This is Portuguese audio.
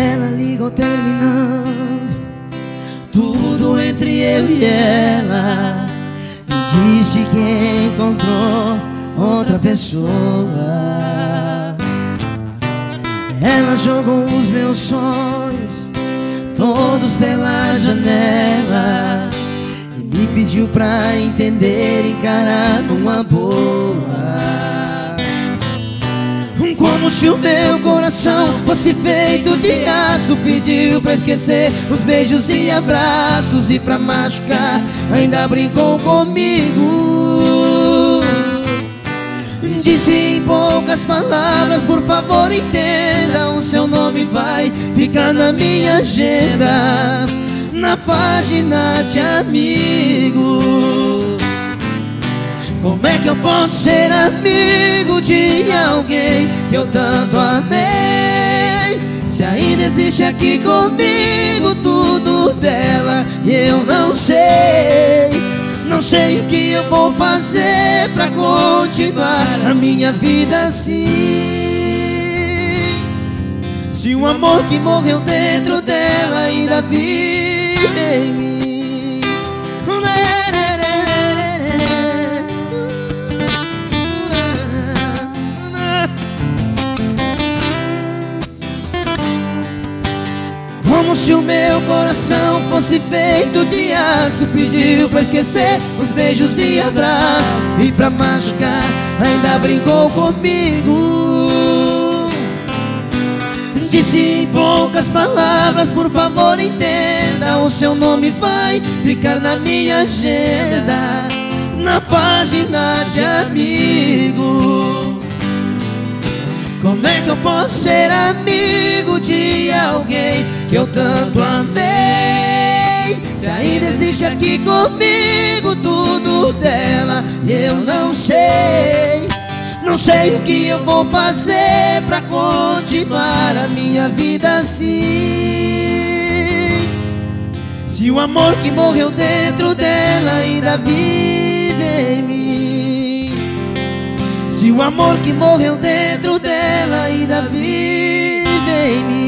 Ela ligou terminando tudo entre eu e ela. Me disse que encontrou outra pessoa. Ela jogou os meus sonhos todos pela janela e me pediu pra entender e encarar numa boa. Como se o meu coração fosse feito de aço, pediu pra esquecer os beijos e abraços, e pra machucar ainda brincou comigo. Disse em poucas palavras: por favor entenda, o seu nome vai ficar na minha agenda, na página de amigo. Como é que eu posso ser amigo de alguém que eu tanto amei, se ainda existe aqui comigo tudo dela e eu não sei? Não sei o que eu vou fazer pra continuar a minha vida assim, se o amor que morreu dentro dela ainda vive em mim. Como se o meu coração fosse feito de aço, pediu pra esquecer os beijos e abraços, e pra machucar ainda brincou comigo. Disse em poucas palavras: por favor entenda, o seu nome vai ficar na minha agenda, na página de amigo. Como é que eu posso ser amigo de alguém que eu tanto amei, se ainda existe aqui comigo tudo dela e eu não sei? Não sei o que eu vou fazer pra continuar a minha vida assim, se o amor que morreu dentro dela ainda vive em mim. Se o amor que morreu dentro dela ainda vive em mim.